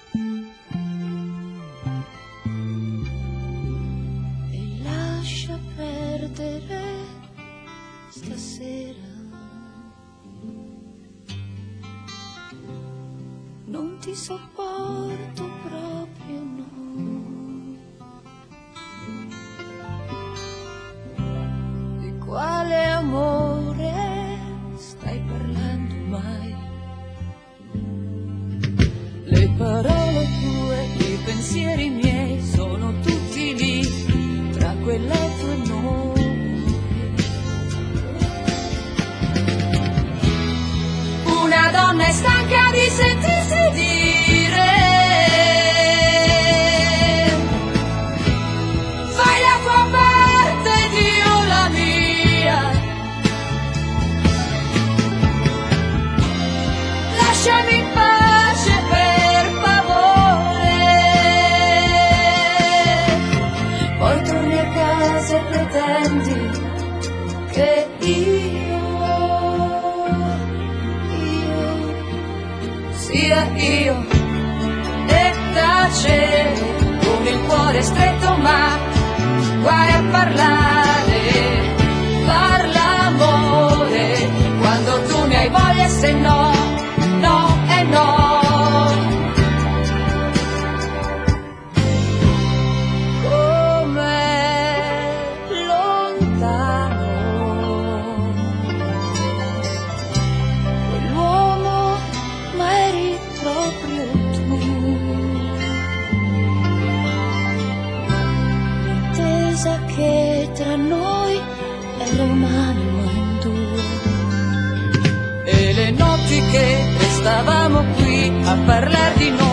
E lascia perdere stasera. Non ti sopporto proprio, no. Di quale amore stai parlando mai? Le parole tue, i pensieri miei sono tutti lì, tra quel letto e noi. Una donna è stanca di sentirsi dire: fai la tua parte ed io la mia. Lasciami in pace per favore. Poi torni a casa e pretendi che sia io, e tace con il cuore stretto, ma guai a parlare. Parla amore quando tu ne hai voglia, se no, no e no. Che tra noi era umano in due, e le notti che restavamo qui a parlare di noi